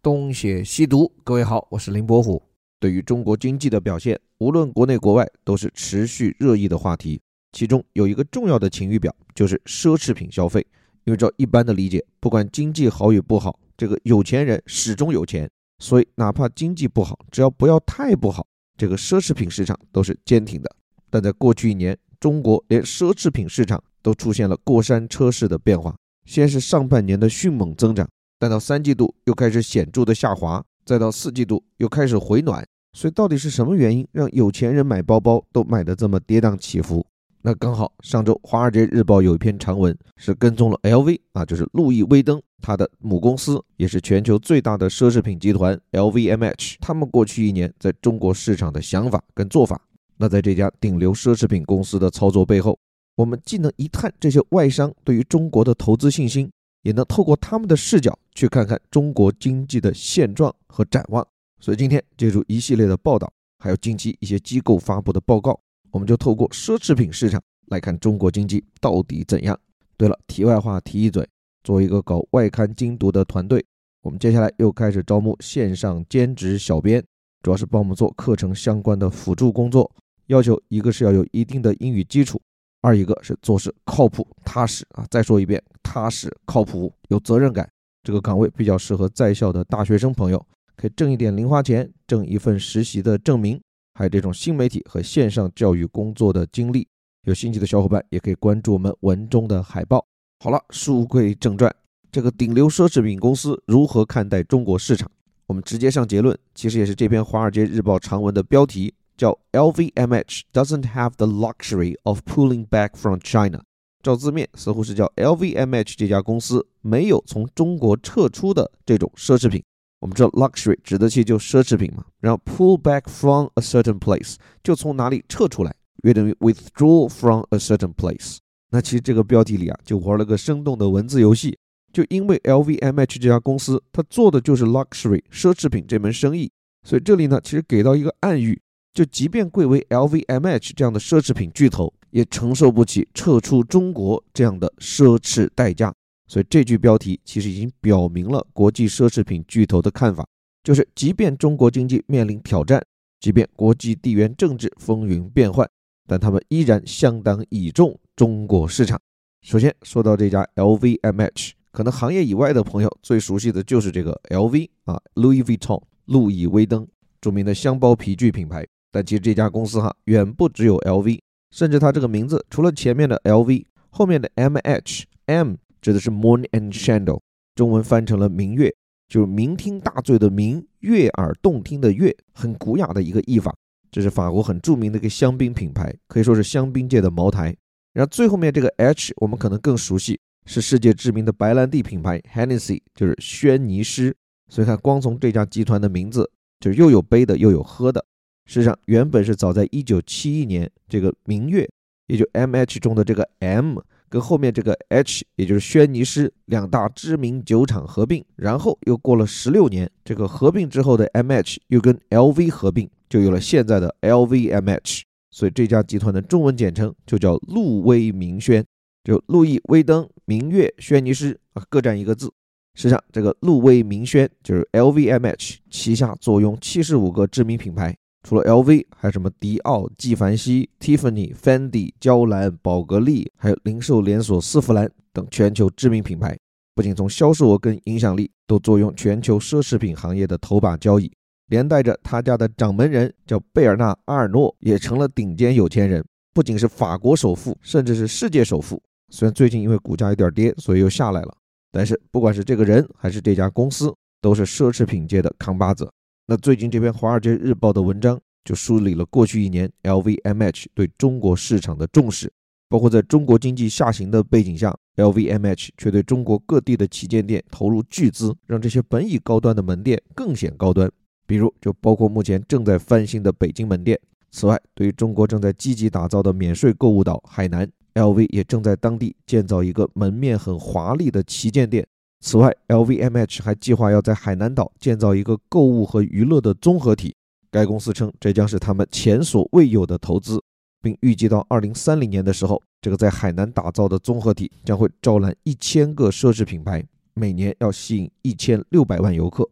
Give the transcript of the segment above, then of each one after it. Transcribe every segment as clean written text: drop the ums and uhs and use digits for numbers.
东邪西毒，各位好，我是林伯虎。对于中国经济的表现，无论国内国外都是持续热议的话题。其中有一个重要的晴雨表，就是奢侈品消费。因为照一般的理解，不管经济好与不好，这个有钱人始终有钱，所以哪怕经济不好，只要不要太不好，这个奢侈品市场都是坚挺的。但在过去一年，中国连奢侈品市场都出现了过山车式的变化。先是上半年的迅猛增长，但到3季度又开始显著的下滑，再到4季度又开始回暖。所以到底是什么原因让有钱人买包包都买得这么跌宕起伏？那刚好上周华尔街日报有一篇长文是跟踪了 LV 就是路易威登，它的母公司也是全球最大的奢侈品集团 LVMH， 他们过去一年在中国市场的想法跟做法。那在这家顶流奢侈品公司的操作背后，我们既能一探这些外商对于中国的投资信心，也能透过他们的视角去看看中国经济的现状和展望。所以今天借助一系列的报道，还有近期一些机构发布的报告，我们就透过奢侈品市场来看中国经济到底怎样。对了，题外话提一嘴，作为一个搞外刊精读的团队，我们接下来又开始招募线上兼职小编，主要是帮我们做课程相关的辅助工作。要求一个是要有一定的英语基础，二一个是做事靠谱踏实再说一遍，踏实靠谱有责任感。这个岗位比较适合在校的大学生朋友，可以挣一点零花钱，挣一份实习的证明，还有这种新媒体和线上教育工作的经历。有兴趣的小伙伴也可以关注我们文中的海报。好了，书归正传，这个顶流奢侈品公司如何看待中国市场？我们直接上结论，其实也是这篇华尔街日报长文的标题，叫 LVMH doesn't have the luxury of pulling back from China。 照字面似乎是叫 LVMH 这家公司没有从中国撤出的这种奢侈品。我们知道 luxury 指的其实就奢侈品嘛，然后 pull back from a certain place 就从哪里撤出来，约等于 withdraw from a certain place。 那其实这个标题里就玩了个生动的文字游戏，就因为 LVMH 这家公司它做的就是 luxury 奢侈品这门生意，所以这里呢其实给到一个暗喻，就即便贵为 LVMH 这样的奢侈品巨头，也承受不起撤出中国这样的奢侈代价。所以这句标题其实已经表明了国际奢侈品巨头的看法，就是即便中国经济面临挑战，即便国际地缘政治风云变幻，但他们依然相当倚重中国市场。首先说到这家 LVMH， 可能行业以外的朋友最熟悉的就是这个 LV Louis Vuitton 路易威登，著名的箱包皮具品牌。但其实这家公司远不只有 LV， 甚至它这个名字除了前面的 LV， 后面的 M 指的是 Mourn and Chandel， 中文翻成了明月，就是酩酊大醉的酩，悦耳动听的悦，很古雅的一个译法。这是法国很著名的一个香槟品牌，可以说是香槟界的茅台。然后最后面这个 H 我们可能更熟悉，是世界知名的白兰地品牌 Hennessy， 就是轩尼诗。所以看光从这家集团的名字，就是又有杯的又有喝的。事实上原本是早在1971年，这个明月也就 MH 中的这个 M 跟后面这个 H 也就是轩尼诗两大知名酒厂合并，然后又过了16年，这个合并之后的 MH 又跟 LV 合并，就有了现在的 LVMH。 所以这家集团的中文简称就叫路威明轩，就路易威登、明月、轩尼诗各占一个字。实际上这个路威明轩就是 LVMH 旗下坐拥75个知名品牌，除了 LV 还有什么迪奥、纪梵希、Tiffany、Fendi、娇兰、宝格丽，还有零售连锁丝芙兰等全球知名品牌。不仅从销售额跟影响力都坐拥全球奢侈品行业的头把交椅，连带着他家的掌门人叫贝尔纳·阿尔诺也成了顶尖有钱人，不仅是法国首富，甚至是世界首富。虽然最近因为股价有点跌，所以又下来了，但是不管是这个人还是这家公司，都是奢侈品界的扛把子。那最近这篇华尔街日报的文章就梳理了过去一年 LVMH 对中国市场的重视，包括在中国经济下行的背景下， LVMH 却对中国各地的旗舰店投入巨资，让这些本已高端的门店更显高端。比如就包括目前正在翻新的北京门店。此外，对于中国正在积极打造的免税购物岛海南， LV 也正在当地建造一个门面很华丽的旗舰店。此外 LVMH 还计划要在海南岛建造一个购物和娱乐的综合体，该公司称这将是他们前所未有的投资，并预计到2030年的时候，这个在海南打造的综合体将会招揽1000个奢侈品牌，每年要吸引1600万游客。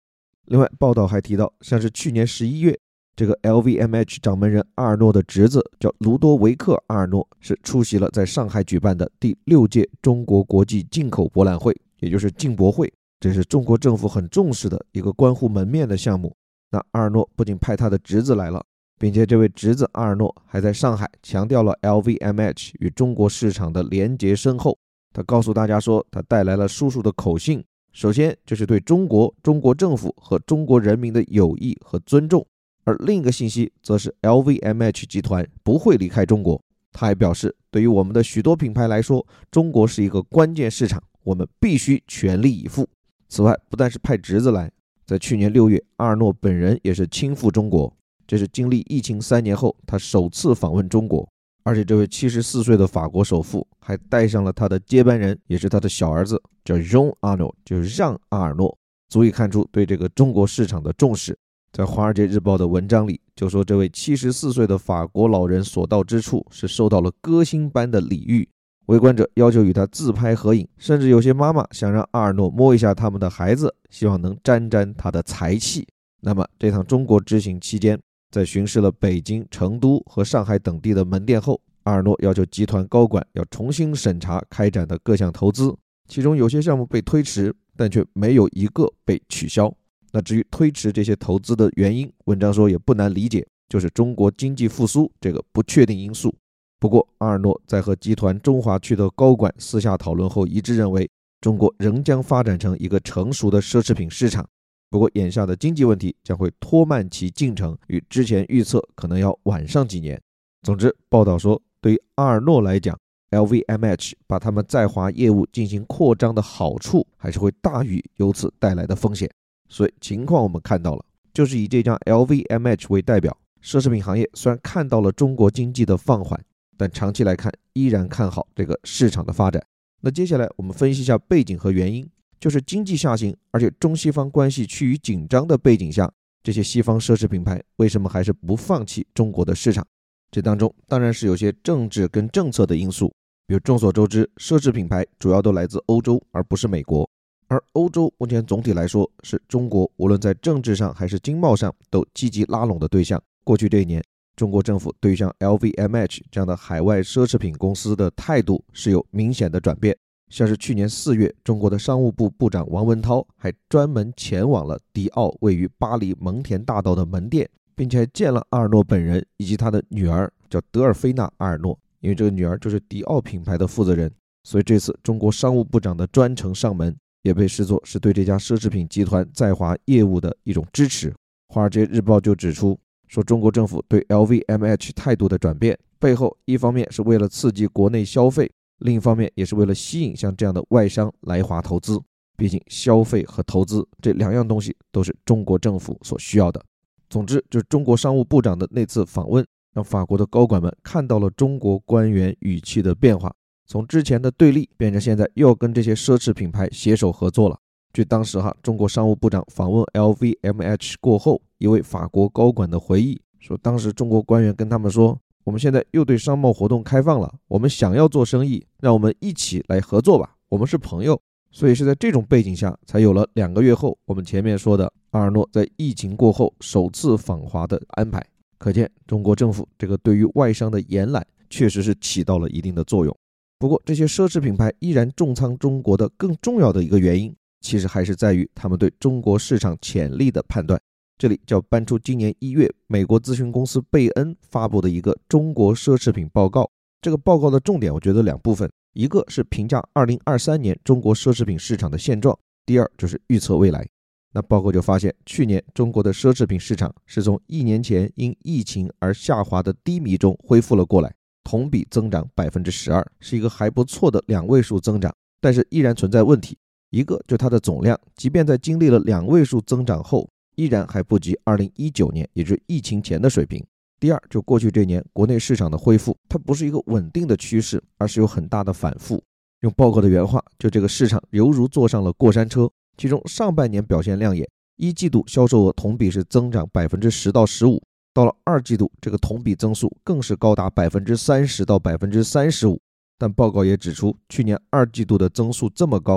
另外，报道还提到，像是去年11月，这个 LVMH 掌门人阿尔诺的侄子叫卢多维克·阿尔诺，是出席了在上海举办的第6届中国国际进口博览会，也就是进博会。这是中国政府很重视的一个关乎门面的项目。那阿尔诺不仅派他的侄子来了，并且这位侄子阿尔诺还在上海强调了 LVMH 与中国市场的连结深厚。他告诉大家说，他带来了叔叔的口信，首先就是对中国、中国政府和中国人民的友谊和尊重，而另一个信息则是 LVMH 集团不会离开中国。他还表示，对于我们的许多品牌来说，中国是一个关键市场，我们必须全力以赴。此外，不但是派侄子来，在去年6月，阿尔诺本人也是亲赴中国，这是经历疫情3年后他首次访问中国。而且这位74岁的法国首富还带上了他的接班人，也是他的小儿子，叫 Jean Arnault， 就是让阿尔诺，足以看出对这个中国市场的重视。在《华尔街日报》的文章里就说，这位74岁的法国老人所到之处是受到了歌星般的礼遇，围观者要求与他自拍合影，甚至有些妈妈想让阿尔诺摸一下他们的孩子，希望能沾沾他的财气。那么这趟中国之行期间，在巡视了北京、成都和上海等地的门店后，阿尔诺要求集团高管要重新审查开展的各项投资，其中有些项目被推迟，但却没有一个被取消。那至于推迟这些投资的原因，文章说也不难理解，就是中国经济复苏这个不确定因素。不过阿尔诺在和集团中华区的高管私下讨论后，一致认为中国仍将发展成一个成熟的奢侈品市场，不过眼下的经济问题将会拖慢其进程，与之前预测可能要晚上几年。总之，报道说，对于阿尔诺来讲， LVMH 把他们在华业务进行扩张的好处还是会大于由此带来的风险。所以情况我们看到了，就是以这家 LVMH 为代表，奢侈品行业虽然看到了中国经济的放缓，但长期来看依然看好这个市场的发展。那接下来我们分析一下背景和原因，就是经济下行，而且中西方关系趋于紧张的背景下，这些西方奢侈品牌为什么还是不放弃中国的市场？这当中当然是有些政治跟政策的因素，比如众所周知，奢侈品牌主要都来自欧洲，而不是美国。而欧洲目前总体来说是中国无论在政治上还是经贸上都积极拉拢的对象。过去这一年，中国政府对于像 LVMH 这样的海外奢侈品公司的态度是有明显的转变。像是去年4月，中国的商务部部长王文涛还专门前往了迪奥位于巴黎蒙田大道的门店，并且还见了阿尔诺本人以及他的女儿，叫德尔菲娜·阿尔诺，因为这个女儿就是迪奥品牌的负责人，所以这次中国商务部长的专程上门也被视作是对这家奢侈品集团在华业务的一种支持。华尔街日报就指出说，中国政府对 LVMH 态度的转变背后，一方面是为了刺激国内消费，另一方面也是为了吸引像这样的外商来华投资。毕竟消费和投资这两样东西都是中国政府所需要的。总之，就是中国商务部长的那次访问，让法国的高管们看到了中国官员语气的变化，从之前的对立变成现在又要跟这些奢侈品牌携手合作了。据当时中国商务部长访问 LVMH 过后，一位法国高管的回忆说，当时中国官员跟他们说，我们现在又对商贸活动开放了，我们想要做生意，让我们一起来合作吧，我们是朋友。所以是在这种背景下，才有了2个月后我们前面说的阿尔诺在疫情过后首次访华的安排。可见中国政府这个对于外商的延揽确实是起到了一定的作用。不过这些奢侈品牌依然重仓中国的更重要的一个原因，其实还是在于他们对中国市场潜力的判断。这里就要搬出今年1月美国咨询公司贝恩发布的一个中国奢侈品报告。这个报告的重点我觉得2部分，一个是评价2023年中国奢侈品市场的现状，第二就是预测未来。那报告就发现，去年中国的奢侈品市场是从1年前因疫情而下滑的低迷中恢复了过来，同比增长 12%， 是一个还不错的2位数增长，但是依然存在问题。一个就它的总量，即便在经历了2位数增长后，依然还不及2019年，也就是疫情前的水平。第二，就过去这年国内市场的恢复，它不是一个稳定的趋势，而是有很大的反复。用报告的原话，就这个市场犹如坐上了过山车，其中上半年表现亮眼，1季度销售额同比是增长 10% 到 15%， 到了2季度这个同比增速更是高达 30% 到 35%。但报告也指出，去年2季度的增速这么高，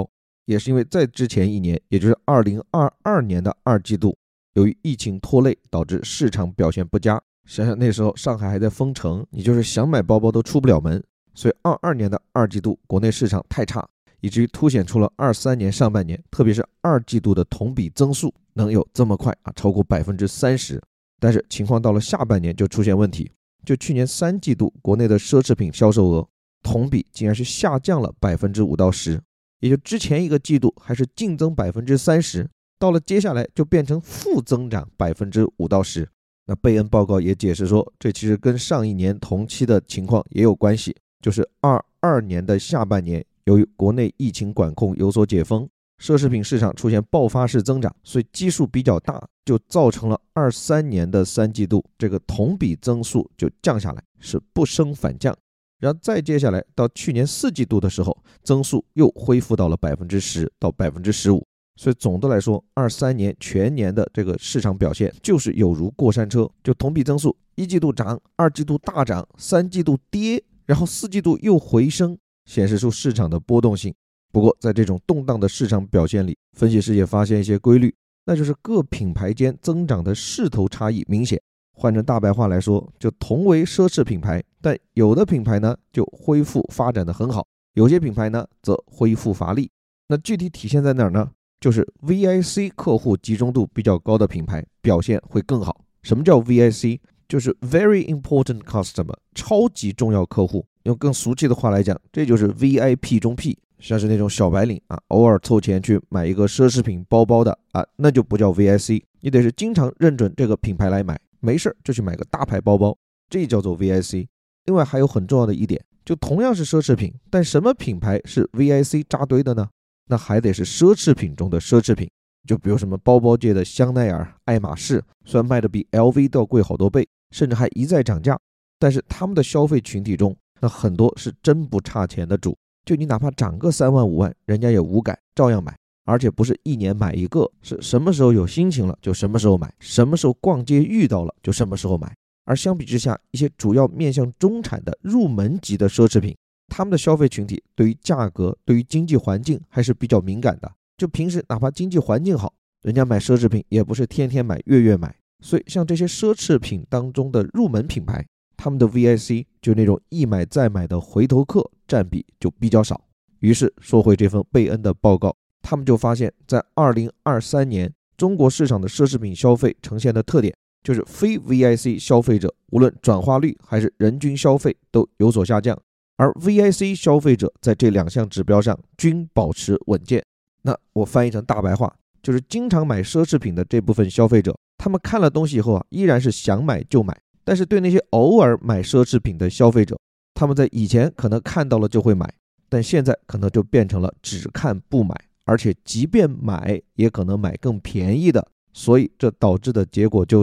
也是因为在之前一年，也就是2022年的2季度，由于疫情拖累，导致市场表现不佳。想想那时候上海还在封城，你就是想买包包都出不了门，所以22年的2季度国内市场太差，以至于凸显出了23年上半年，特别是2季度的同比增速能有这么快超过30%。但是情况到了下半年就出现问题，就去年3季度国内的奢侈品销售额同比竟然是下降了5%到10%，也就之前一个季度还是净增30%，到了接下来就变成负增长5%到10%。那贝恩报告也解释说，这其实跟上一年同期的情况也有关系，就是22年的下半年，由于国内疫情管控有所解封，奢侈品市场出现爆发式增长，所以基数比较大，就造成了23年的3季度这个同比增速就降下来，是不升反降。然后再接下来到去年4季度的时候，增速又恢复到了10%到15%。所以总的来说，23年全年的这个市场表现就是有如过山车，就同比增速1季度涨，2季度大涨，3季度跌，然后4季度又回升，显示出市场的波动性。不过在这种动荡的市场表现里，分析师也发现一些规律，那就是各品牌间增长的势头差异明显。换成大白话来说，就同为奢侈品牌，但有的品牌呢就恢复发展的很好，有些品牌呢则恢复乏力。那具体体现在哪儿呢？就是 VIC 客户集中度比较高的品牌表现会更好。什么叫 VIC？ 就是 Very Important Customer， 超级重要客户。用更俗气的话来讲，这就是 VIP 中 P， 像是那种小白领偶尔凑钱去买一个奢侈品包包的那就不叫 VIC， 你得是经常认准这个品牌来买，没事就去买个大牌包包，这叫做 VIC。 另外还有很重要的一点，就同样是奢侈品，但什么品牌是 VIC 扎堆的呢？那还得是奢侈品中的奢侈品，就比如什么包包界的香奈儿、爱马仕，虽然卖的比 LV 都要贵好多倍，甚至还一再涨价，但是他们的消费群体中，那很多是真不差钱的主，就你哪怕涨个3万5万，人家也无感，照样买。而且不是一年买一个，是什么时候有心情了就什么时候买，什么时候逛街遇到了就什么时候买。而相比之下，一些主要面向中产的入门级的奢侈品，他们的消费群体对于价格、对于经济环境还是比较敏感的。就平时哪怕经济环境好，人家买奢侈品也不是天天买、月月买。所以像这些奢侈品当中的入门品牌，他们的 VIC 就那种一买再买的回头客占比就比较少。于是说回这份贝恩的报告，他们就发现在2023年中国市场的奢侈品消费呈现的特点，就是非 VIC 消费者无论转化率还是人均消费都有所下降，而 VIC 消费者在这2项指标上均保持稳健。那我翻译成大白话，就是经常买奢侈品的这部分消费者，他们看了东西以后依然是想买就买。但是对那些偶尔买奢侈品的消费者，他们在以前可能看到了就会买，但现在可能就变成了只看不买，而且即便买也可能买更便宜的。所以这导致的结果就是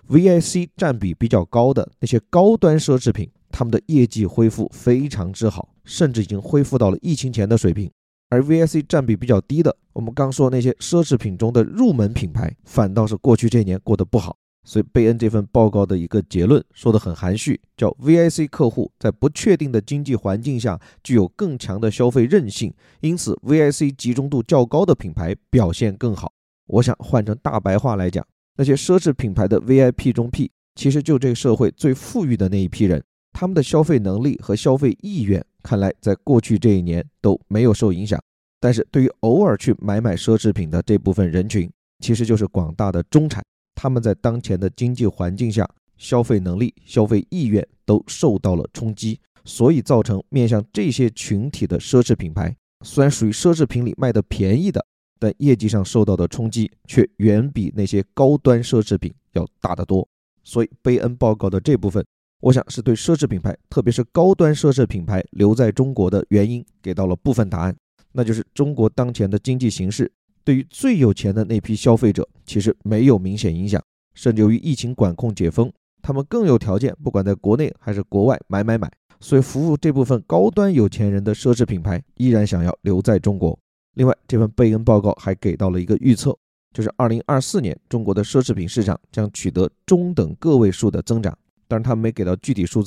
VIC 占比比较高的那些高端奢侈品，他们的业绩恢复非常之好，甚至已经恢复到了疫情前的水平。而 VIC 占比比较低的，我们刚说那些奢侈品中的入门品牌，反倒是过去这年过得不好。所以贝恩这份报告的一个结论说得很含蓄，叫 VIC 客户在不确定的经济环境下具有更强的消费韧性，因此 VIC 集中度较高的品牌表现更好。我想换成大白话来讲，那些奢侈品牌的 VIP 中 P 其实就这个社会最富裕的那一批人，他们的消费能力和消费意愿看来在过去这一年都没有受影响。但是对于偶尔去买奢侈品的这部分人群，其实就是广大的中产，他们在当前的经济环境下，消费能力、消费意愿都受到了冲击，所以造成面向这些群体的奢侈品牌，虽然属于奢侈品里卖的便宜的，但业绩上受到的冲击却远比那些高端奢侈品要大得多。所以贝恩报告的这部分，我想是对奢侈品牌，特别是高端奢侈品牌留在中国的原因给到了部分答案，那就是中国当前的经济形势对于最有钱的那批消费者其实没有明显影响，甚至由于疫情管控解封，他们更有条件不管在国内还是国外买，所以服务这部分高端有钱人的奢侈品牌依然想要留在中国。另外这份贝恩报告还给到了一个预测，就是2024年中国的奢侈品市场将取得中等个位数的增长，当然他们没给到具体数字。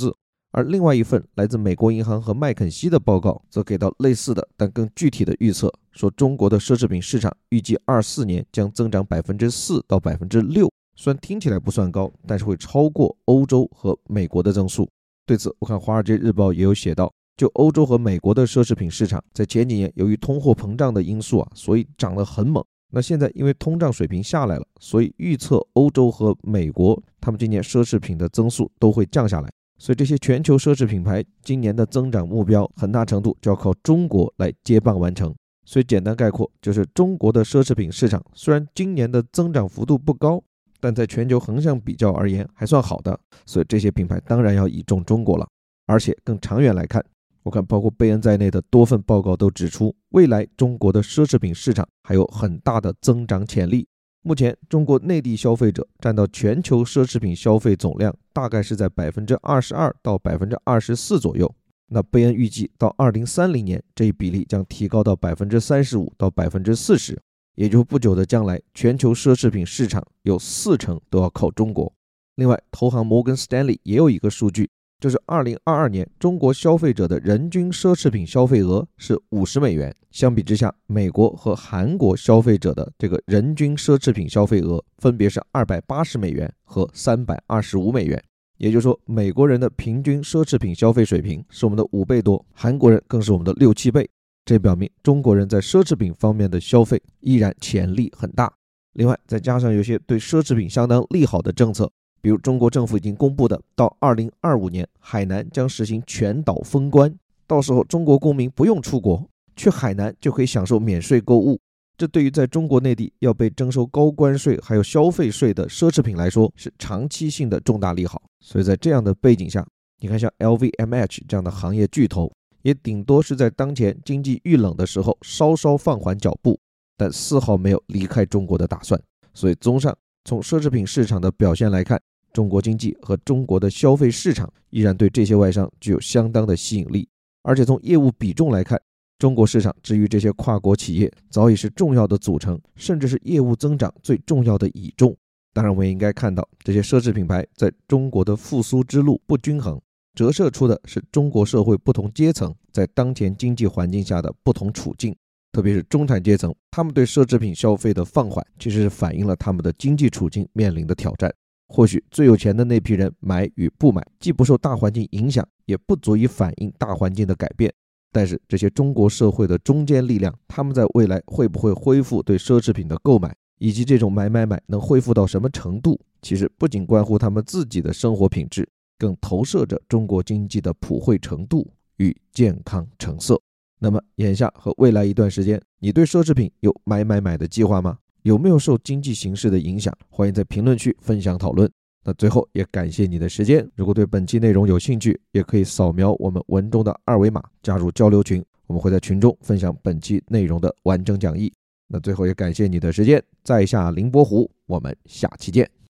而另外一份来自美国银行和麦肯锡的报告则给到类似的但更具体的预测，说中国的奢侈品市场预计24年将增长 4% 到 6%， 虽然听起来不算高，但是会超过欧洲和美国的增速。对此我看华尔街日报也有写到，就欧洲和美国的奢侈品市场在前几年由于通货膨胀的因素所以涨得很猛，那现在因为通胀水平下来了，所以预测欧洲和美国他们今年奢侈品的增速都会降下来，所以这些全球奢侈品牌今年的增长目标很大程度就要靠中国来接棒完成。所以简单概括就是中国的奢侈品市场虽然今年的增长幅度不高，但在全球横向比较而言还算好的，所以这些品牌当然要倚重中国了。而且更长远来看，我看包括贝恩在内的多份报告都指出，未来中国的奢侈品市场还有很大的增长潜力。目前中国内地消费者占到全球奢侈品消费总量大概是在 22% 到 24% 左右，那贝恩预计到2030年这一比例将提高到 35% 到 40%， 也就是不久的将来全球奢侈品市场有40%都要靠中国。另外投行摩根斯丹利也有一个数据，就是2022年中国消费者的人均奢侈品消费额是50美元，相比之下美国和韩国消费者的这个人均奢侈品消费额分别是280美元和325美元，也就是说美国人的平均奢侈品消费水平是我们的5倍多，韩国人更是我们的6-7倍，这表明中国人在奢侈品方面的消费依然潜力很大。另外再加上有些对奢侈品相当利好的政策，比如中国政府已经公布的，到2025年海南将实行全岛封关，到时候中国公民不用出国，去海南就可以享受免税购物，这对于在中国内地要被征收高关税还有消费税的奢侈品来说是长期性的重大利好。所以在这样的背景下，你看像 LVMH 这样的行业巨头也顶多是在当前经济遇冷的时候稍稍放缓脚步，但丝毫没有离开中国的打算。所以综上，从奢侈品市场的表现来看，中国经济和中国的消费市场依然对这些外商具有相当的吸引力。而且从业务比重来看，中国市场至于这些跨国企业早已是重要的组成，甚至是业务增长最重要的倚重。当然我们也应该看到，这些奢侈品牌在中国的复苏之路不均衡，折射出的是中国社会不同阶层在当前经济环境下的不同处境。特别是中产阶层，他们对奢侈品消费的放缓其实是反映了他们的经济处境面临的挑战。或许最有钱的那批人买与不买既不受大环境影响，也不足以反映大环境的改变，但是这些中国社会的中坚力量，他们在未来会不会恢复对奢侈品的购买，以及这种买能恢复到什么程度，其实不仅关乎他们自己的生活品质，更投射着中国经济的普惠程度与健康成色。那么眼下和未来一段时间，你对奢侈品有买的计划吗？有没有受经济形势的影响？欢迎在评论区分享讨论。那最后也感谢你的时间，如果对本期内容有兴趣，也可以扫描我们文中的2维码加入交流群，我们会在群中分享本期内容的完整讲义。那最后也感谢你的时间，在下凌波虎，我们下期见。